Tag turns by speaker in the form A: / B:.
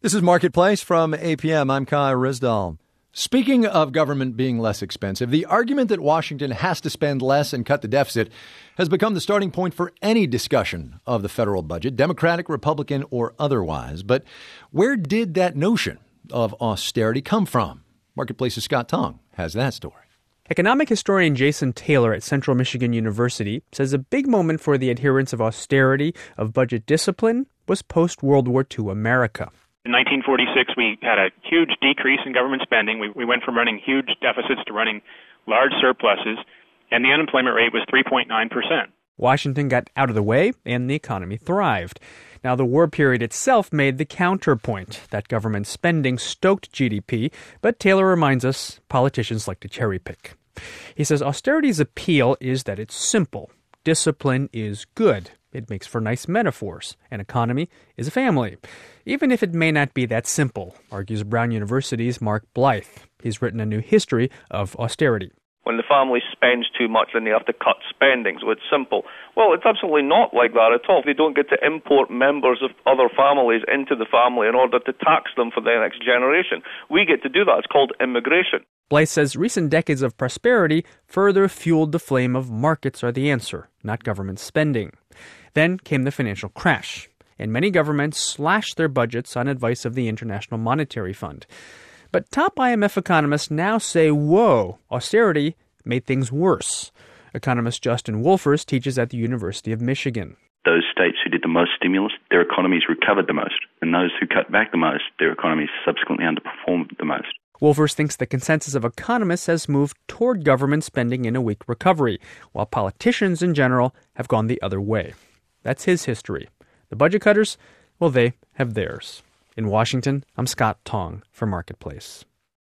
A: This is Marketplace from APM. I'm Kai Rizdal. Speaking of government being less expensive, the argument that Washington has to spend less and cut the deficit has become the starting point for any discussion of the federal budget, Democratic, Republican, or otherwise. But where did that notion of austerity come from? Marketplace's Scott Tong has that story.
B: Economic historian Jason Taylor at Central Michigan University says a big moment for the adherence of austerity, of budget discipline, was post-World War II America.
C: In 1946, we had a huge decrease in government spending. We went from running huge deficits to running large surpluses, and the unemployment rate was 3.9%.
B: Washington got out of the way, and the economy thrived. Now, the war period itself made the counterpoint that government spending stoked GDP, but Taylor reminds us politicians like to cherry pick. He says austerity's appeal is that it's simple. Discipline is good. It makes for nice metaphors. An economy is a family. Even if it may not be that simple, argues Brown University's Mark Blythe. He's written a new history of austerity.
D: When the family spends too much, then they have to cut spending, so it's simple. Well, it's absolutely not like that at all. They don't get to import members of other families into the family in order to tax them for the next generation. We get to do that. It's called immigration.
B: Blythe says recent decades of prosperity further fueled the flame of markets are the answer, not government spending. Then came the financial crash, and many governments slashed their budgets on advice of the International Monetary Fund. But top IMF economists now say, whoa, austerity made things worse. Economist Justin Wolfers teaches at the University of Michigan.
E: Those states who did the most stimulus, their economies recovered the most. And those who cut back the most, their economies subsequently underperformed the most.
B: Wolfers thinks the consensus of economists has moved toward government spending in a weak recovery, while politicians in general have gone the other way. That's his history. The budget cutters, well, they have theirs. In Washington, I'm Scott Tong for Marketplace.